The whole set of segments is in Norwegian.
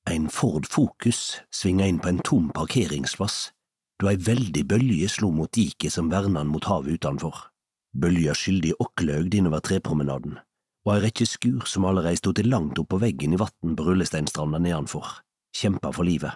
En Ford Focus svinga inn på en tom parkeringsplass, da ei veldig bølge slo mot diket som verna mot havet utenfor. Bølja skyldig okkeløgd innover trepromenaden, og ei rekke skur som allerede stod til langt opp på veggen i vatten på rullesteinstranda nedanfor, kjempa for livet.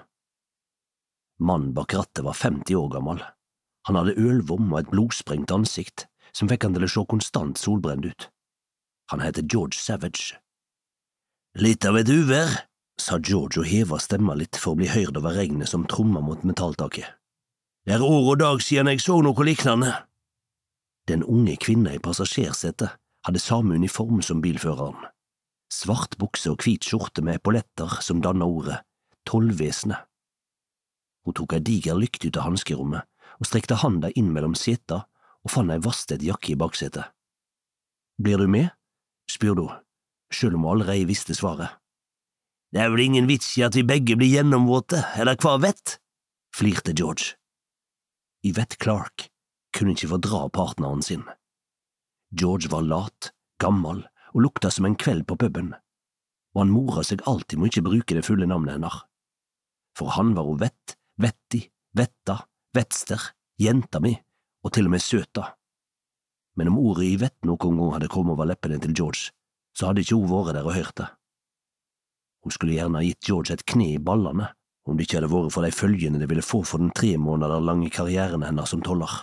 Mannen bak rattet var 50 år gammel. Han hadde ølvom og et blodsprengt ansikt som fikk han til å se konstant solbrent ut. Han heter George Savage. Litt av et uvær, sa George og heva stemma litt for å bli hørt over regnet som tromma mot metalltaket. Det år og dag siden jeg så noe liknande. Den unge kvinna i passasjersetet hadde samme uniform som bilføreren. Svart bukse og hvit skjorte med epauletter som dannet ordet Tollvesenet. Hun tok ei diger lykt ut av hanskerommet og strekte handa inn mellom seta og fant ei vastet jakke i baksetet. Blir du med? Spurte hun, selv om hun allerede visste svaret. Det er vel ingen vits i at vi begge blir gjennomvåte, eller hva vet? Flirte George. Yvette Clark kunne ikke fordra partneren sin. George var lat, gammel og lukta som en kveld på puben, og han mora seg alltid med å ikke bruke det fulle navnet hennes. For han var hun Vett, Vetti, Vetta, Vetster, jenta mi, og til og med søta. Men om ordet Yvette noen gang hadde kommet over leppene til George, så hadde ikke hun vært der og hørt det. Hun skulle gjerne ha gitt George et kne i ballene, om det ikke hadde vært for de følgene det ville få for den 3 måneder lange karrieren hennes som toller.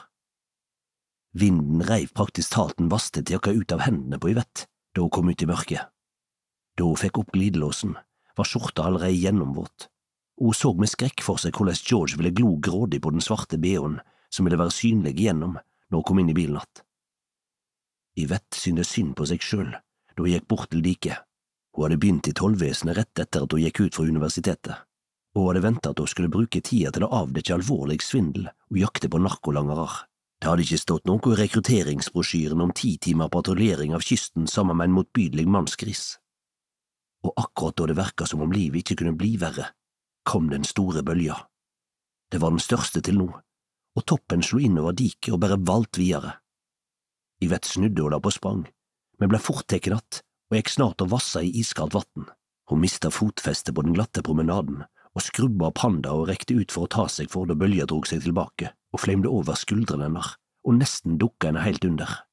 Vinden reiv praktisk talt den vastet jakka ut av hendene på Yvette da hun kom ut i mørket. Da hun fikk opp glidelåsen, var skjorta allerede gjennomvåt, og hun så med skrekk for seg hvordan George ville glo grådig på den svarte BH-en som ville være synlig igjennom når hun kom inn i bilen igjen. Yvette syntes synd på seg selv da hun gikk bort til diket. Hun hadde begynt i tollvesenet rett etter at hun gikk ut fra universitetet, og hun hadde ventet at hun skulle bruke tida til å avdekke alvorlig svindel og jakte på narkolangere. Det hadde ikke stått noe i rekrutteringsbrosjyren om 10 timer patruljering av kysten sammen med en motbydelig mannsgris. Og akkurat da det virket som om livet ikke kunne bli verre, kom den store bølja. Det var den største til nå, og toppen slo inn over diket og bare valt videre. Yvette snudde og la på sprang, men ble fort teken att og gikk snart og vassa i iskaldt vatten. Hun mistet fotfestet på den glatte promenaden og skrubba opp handa og rekte ut for å ta seg for da bølja drog seg tilbake og flemde over skuldrene hennes og nesten dukka henne helt under.